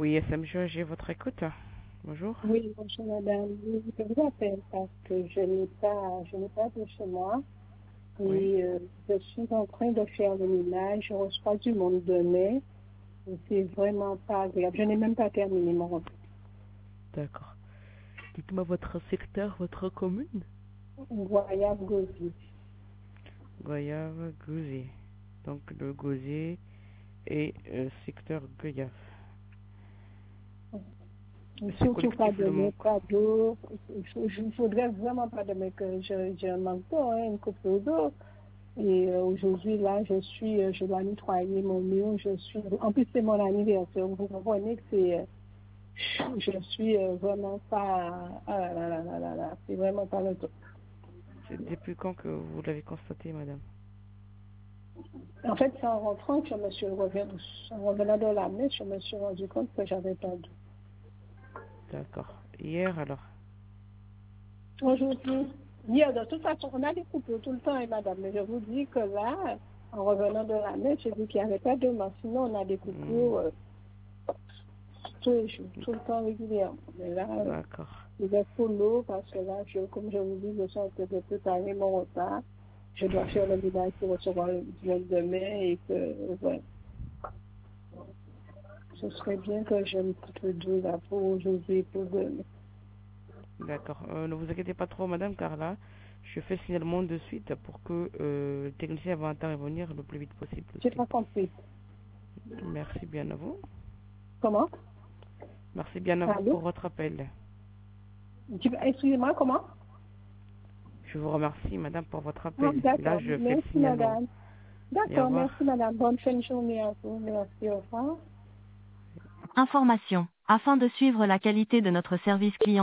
Oui, SMJ, j'ai votre écoute. Bonjour. Oui, bonjour madame. Je vous appelle parce que je n'ai pas de chez moi Oui, et je suis en train de faire le ménage. Je reçois du monde demain et c'est vraiment pas agréable. Je n'ai même pas terminé mon repas. d'accord. Dites-moi votre secteur, votre commune. Voyage Gauzy. Goyave, Gouzier. Donc le Gouzier et secteur Goyave. C'est Surtout pas collectif le demain, manque. pas d'eau. Je ne voudrais vraiment pas demain que j'ai un manque d'eau, une coupe d'eau. Et aujourd'hui, là, je dois nettoyer mon mur. En plus, c'est mon anniversaire. Vous comprenez que je suis vraiment pas, ah là là là là là, c'est vraiment pas le top. C'est depuis quand que vous l'avez constaté, madame? En fait, c'est en rentrant que en revenant de la messe, je me suis rendu compte que j'avais pas d'eau. D'accord. Hier alors? Aujourd'hui, hier, de toute façon, on a des coupures tout le temps, hein, madame, mais je vous dis que là, en revenant de la messe, j'ai vu qu'il n'y avait pas de main. Sinon, on a des Hmm, coupures tous les jours, tout le temps régulièrement. Mais là, d'accord. je vais full l'eau parce que là, comme je vous dis, je suis en train de préparer mon repas. Je dois faire le ménage pour recevoir le demain et que, ouais, ce serait bien que je me coupe d'eau là pour aujourd'hui et pour demain. D'accord. Ne vous inquiétez pas trop, madame, car là, je fais signalement de suite pour que le technicien va intervenir le plus vite possible J'ai aussi. pas compris. Merci bien à vous. Comment? Merci bien à vous Allô? pour votre appel. Excusez-moi, comment? Je vous remercie, madame, pour votre Ah, appel. Là, d'accord. je fais le Merci, signalement. madame. Et au D'accord, merci, revoir. madame. Bonne fin de journée à vous. Merci, au revoir. Information. Afin de suivre la qualité de notre service client,